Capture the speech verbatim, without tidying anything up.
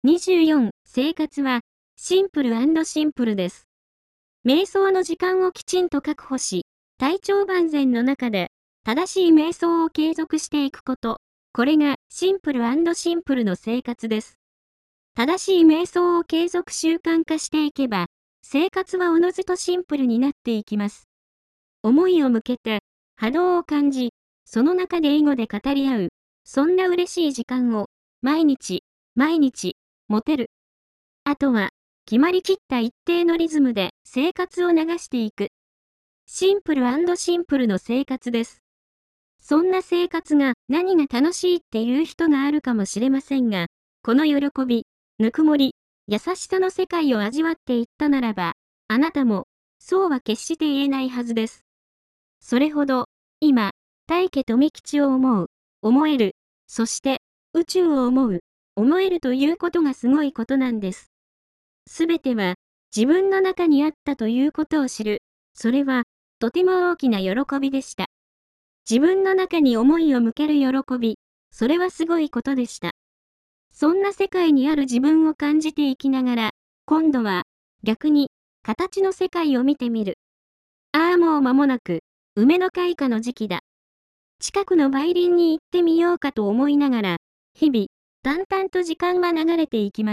にじゅうよん、生活はシンプル&シンプルです。瞑想の時間をきちんと確保し、体調万全の中で正しい瞑想を継続していくこと。これがシンプル&シンプルの生活です。正しい瞑想を継続習慣化していけば、生活はおのずとシンプルになっていきます。思いを向けて、波動を感じ、その中でエゴで語り合う、そんな嬉しい時間を、毎日、毎日、持てる。あとは、決まりきった一定のリズムで生活を流していく。シンプル&シンプルの生活です。そんな生活が何が楽しいっていう人があるかもしれませんが、この喜び、ぬくもり、優しさの世界を味わっていったならば、あなたも、そうは決して言えないはずです。それほど、今、大家富吉を思う、思える、そして、宇宙を思う、思えるということがすごいことなんです。すべては、自分の中にあったということを知る、それは、とても大きな喜びでした。自分の中に思いを向ける喜び、それはすごいことでした。そんな世界にある自分を感じていきながら、今度は、逆に、形の世界を見てみる。ああもう間もなく、梅の開花の時期だ。近くの梅林に行ってみようかと思いながら、日々、淡々と時間は流れていきます。